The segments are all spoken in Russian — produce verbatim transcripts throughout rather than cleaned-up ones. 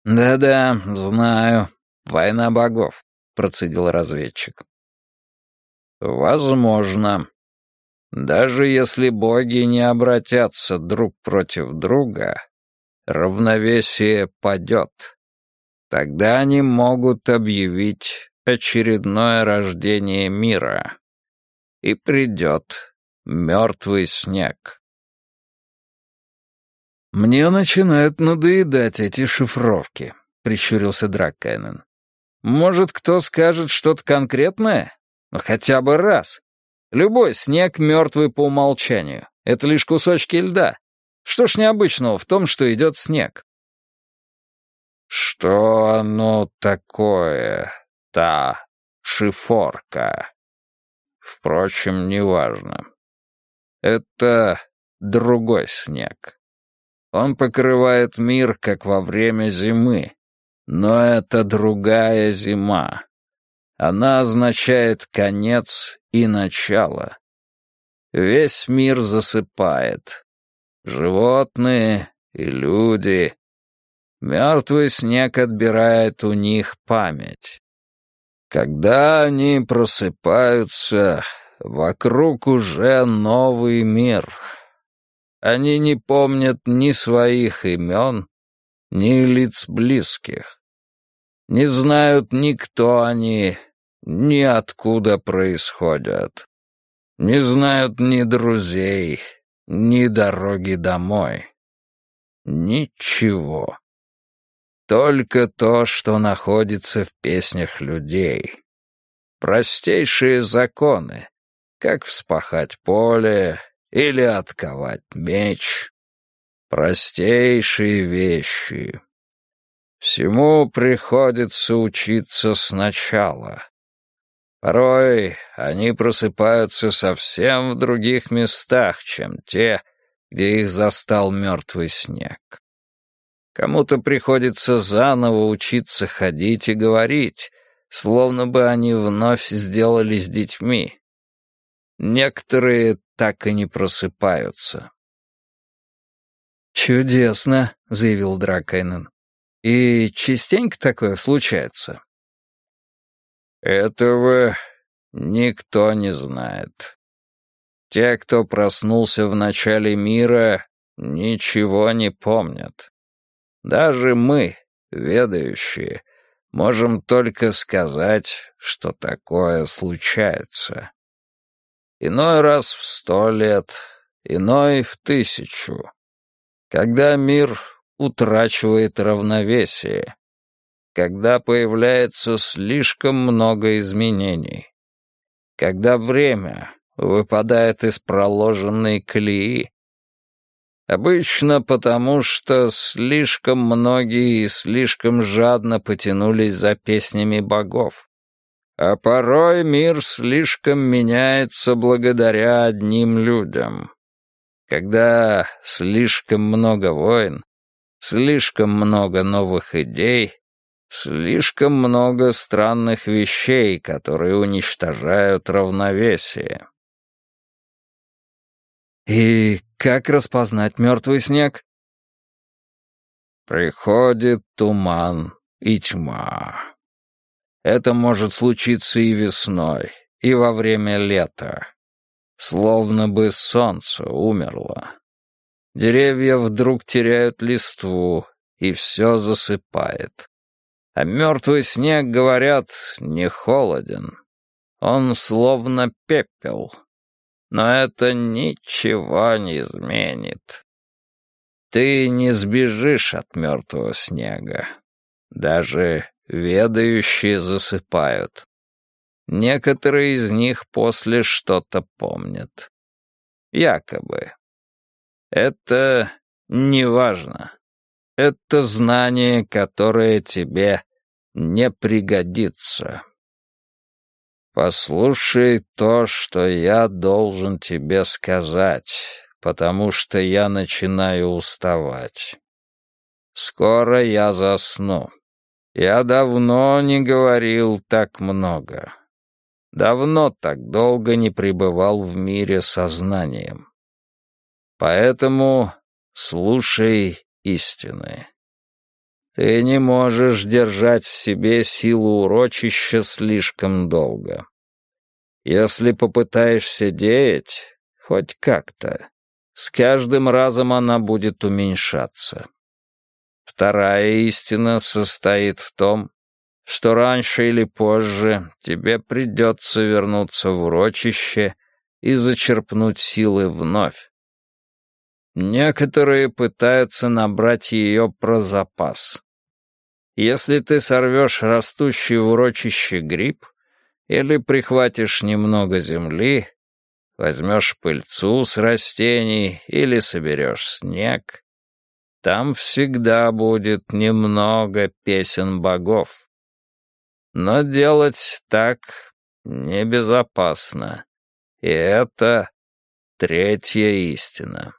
«Да-да, знаю. Война богов», — процедил разведчик. «Возможно. Даже если боги не обратятся друг против друга, равновесие падет. Тогда они могут объявить очередное рождение мира. И придет мертвый снег». «Мне начинают надоедать эти шифровки», — прищурился Драккайнен. «Может, кто скажет что-то конкретное? Ну, хотя бы раз. Любой снег мертвый по умолчанию. Это лишь кусочки льда. Что ж необычного в том, что идет снег?» «Что оно такое, та шифорка? Впрочем, неважно. Это другой снег. Он покрывает мир, как во время зимы, но это другая зима. Она означает конец и начало. Весь мир засыпает. Животные и люди. Мертвый снег отбирает у них память. Когда они просыпаются, вокруг уже новый мир. Они не помнят ни своих имен, ни лиц близких. Не знают ни кто они, ни откуда происходят. Не знают ни друзей, ни дороги домой. Ничего. Только то, что находится в песнях людей. Простейшие законы, как вспахать поле или отковать меч. Простейшие вещи. Всему приходится учиться сначала. Порой они просыпаются совсем в других местах, чем те, где их застал мертвый снег. Кому-то приходится заново учиться ходить и говорить, словно бы они вновь сделались детьми. Некоторые так и не просыпаются. «Чудесно», — заявил Драккайнен. «И частенько такое случается?» «Этого никто не знает. Те, кто проснулся в начале мира, ничего не помнят. Даже мы, ведающие, можем только сказать, что такое случается. Иной раз в сто лет, иной в тысячу. Когда мир утрачивает равновесие, когда появляется слишком много изменений, когда время выпадает из проложенной колеи. Обычно потому, что слишком многие и слишком жадно потянулись за песнями богов. А порой мир слишком меняется благодаря одним людям. Когда слишком много войн, слишком много новых идей, слишком много странных вещей, которые уничтожают равновесие. «И как распознать мертвый снег?» «Приходит туман и тьма. Это может случиться и весной, и во время лета. Словно бы солнце умерло. Деревья вдруг теряют листву, и все засыпает. А мертвый снег, говорят, не холоден. Он словно пепел. Но это ничего не изменит. Ты не сбежишь от мертвого снега. Даже ведающие засыпают. Некоторые из них после что-то помнят. Якобы. Это не важно. Это знание, которое тебе не пригодится. Послушай то, что я должен тебе сказать, потому что я начинаю уставать. Скоро я засну. Я давно не говорил так много. Давно так долго не пребывал в мире сознанием. Поэтому слушай истины. Ты не можешь держать в себе силу урочища слишком долго. Если попытаешься деять, хоть как-то, с каждым разом она будет уменьшаться. Вторая истина состоит в том, что раньше или позже тебе придется вернуться в урочище и зачерпнуть силы вновь. Некоторые пытаются набрать ее про запас. Если ты сорвешь растущий в урочище гриб или прихватишь немного земли, возьмешь пыльцу с растений или соберешь снег, там всегда будет немного песен богов. Но делать так небезопасно. И это третья истина.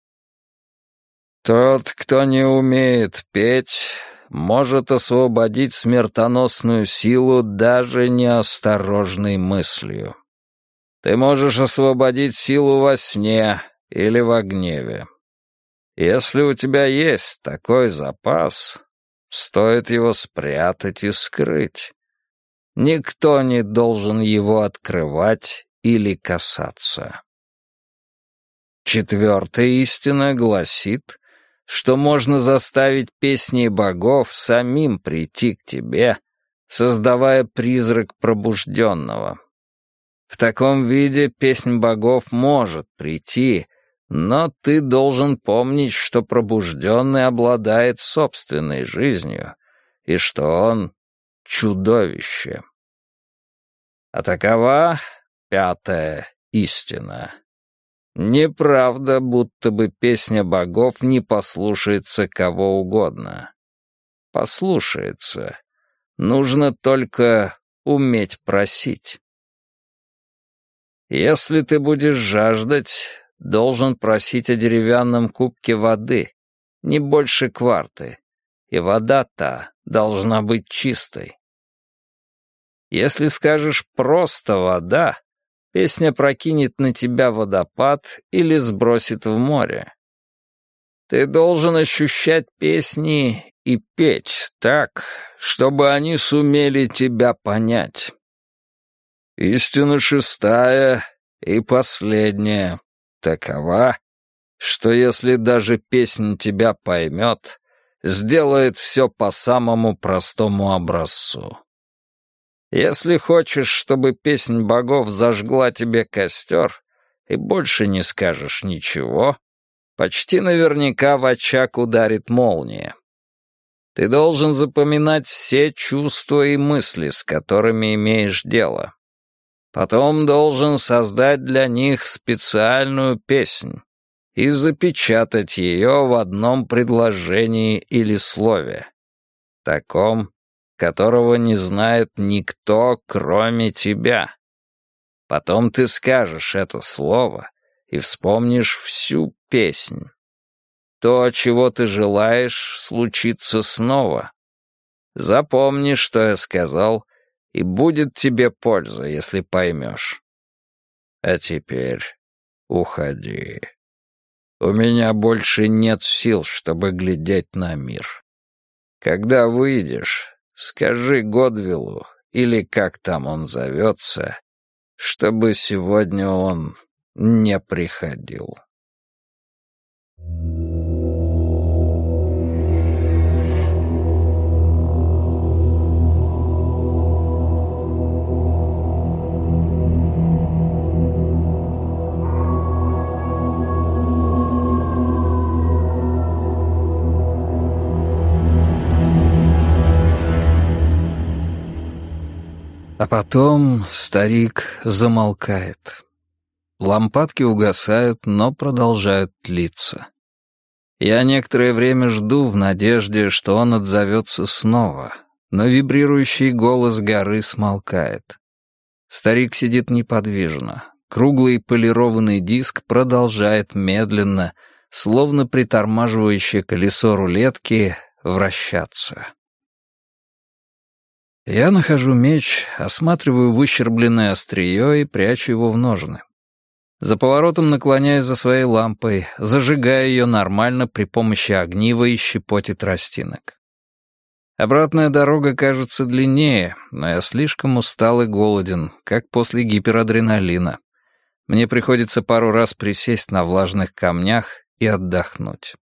Тот, кто не умеет петь, может освободить смертоносную силу даже неосторожной мыслью. Ты можешь освободить силу во сне или во гневе. Если у тебя есть такой запас, стоит его спрятать и скрыть. Никто не должен его открывать или касаться. Четвертая истина гласит, что можно заставить песни богов самим прийти к тебе, создавая призрак пробужденного. В таком виде песнь богов может прийти, но ты должен помнить, что пробужденный обладает собственной жизнью и что он — чудовище. А такова пятая истина. Неправда, будто бы песня богов не послушается кого угодно. Послушается. Нужно только уметь просить. Если ты будешь жаждать, должен просить о деревянном кубке воды, не больше кварты, и вода та должна быть чистой. Если скажешь «просто вода», песня прокинет на тебя водопад или сбросит в море. Ты должен ощущать песни и петь так, чтобы они сумели тебя понять. Истина шестая и последняя такова, что если даже песня тебя поймет, сделает все по самому простому образцу. Если хочешь, чтобы песнь богов зажгла тебе костер, и больше не скажешь ничего, почти наверняка в очаг ударит молния. Ты должен запоминать все чувства и мысли, с которыми имеешь дело. Потом должен создать для них специальную песнь и запечатать ее в одном предложении или слове, таком, которого не знает никто, кроме тебя. Потом ты скажешь это слово и вспомнишь всю песнь. То, чего ты желаешь, случится снова. Запомни, что я сказал, и будет тебе польза, если поймешь. А теперь уходи. У меня больше нет сил, чтобы глядеть на мир. Когда выйдешь, скажи Годвиллу, или как там он зовется, чтобы сегодня он не приходил. А потом старик замолкает. Лампадки угасают, но продолжают тлиться. Я некоторое время жду в надежде, что он отзовется снова, но вибрирующий голос горы смолкает. Старик сидит неподвижно. Круглый полированный диск продолжает медленно, словно притормаживающее колесо рулетки, вращаться. Я нахожу меч, осматриваю выщербленное острие и прячу его в ножны. За поворотом наклоняюсь за своей лампой, зажигая ее нормально при помощи огнива и щепоти тростинок. Обратная дорога кажется длиннее, но я слишком устал и голоден, как после гиперадреналина. Мне приходится пару раз присесть на влажных камнях и отдохнуть.